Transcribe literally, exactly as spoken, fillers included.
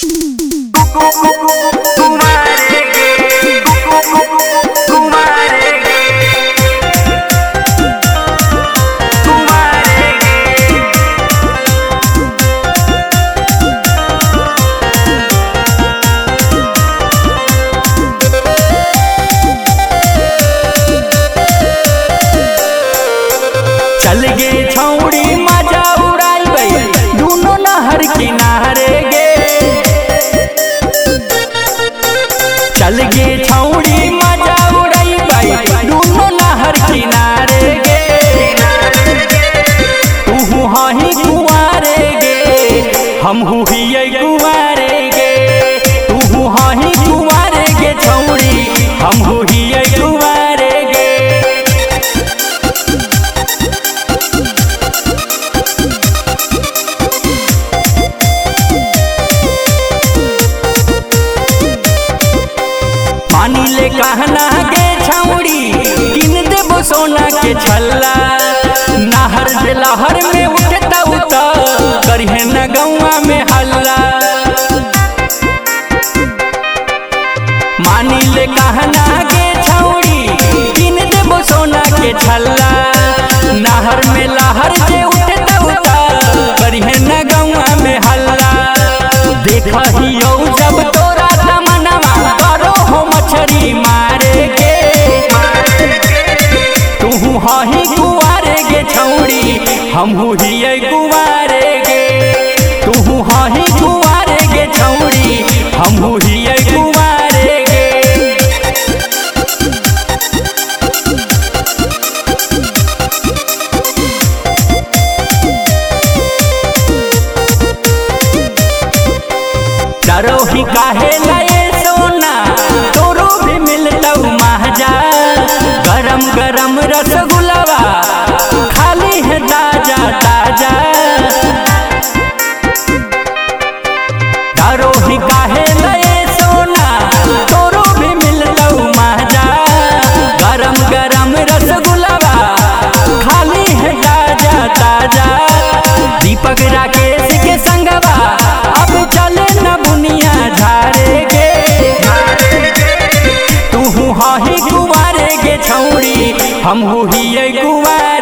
चल गे छौड़ी मजा उड़ाई दोनों नहर किनारे गे। चल गे छौड़ी मजा उड़ाई दोनों नहर किनारे गे। तू हाही कुआरे गे हम हुई कुआरे गे। तू हाही कुआरे गे छौड़ी हम हुई कुआरे गे। पानी ले कहना गे छौड़ी किन देबो सोना के छल्ला। नहर जे लहर में उठता उता करिहे न गौआ में हल्ला। मानी ले कहना गे छौड़ी किन देबो सोना के छल्ला। नहर में लहर जे उठता उता करिहे न गौआ में हल्ला। देखहियो जब तोरा तमन्ना करो हो मछरी मारे गे। तू हाही कुआरे गे छौड़ी हम हुई कुआरे गे। तू हाही कुआरे गे छौड़ी हम हुई कुआरे गे। डरो ही काहे लाए सोना तोरो भी मिलता महजा। गरम गरम रसगुल्ला खाली है ताजा ताजा। डरो ही काहे लाए सोना तोरो भी मिलता महजा। गरम गरम रसगुल्ला खाली है ताजा ताजा। दीपक राकेश के संगवा अब चले न बुनिया झारे गे। तू हाही कुआरे गे छौड़ी हम हुई कुआरे।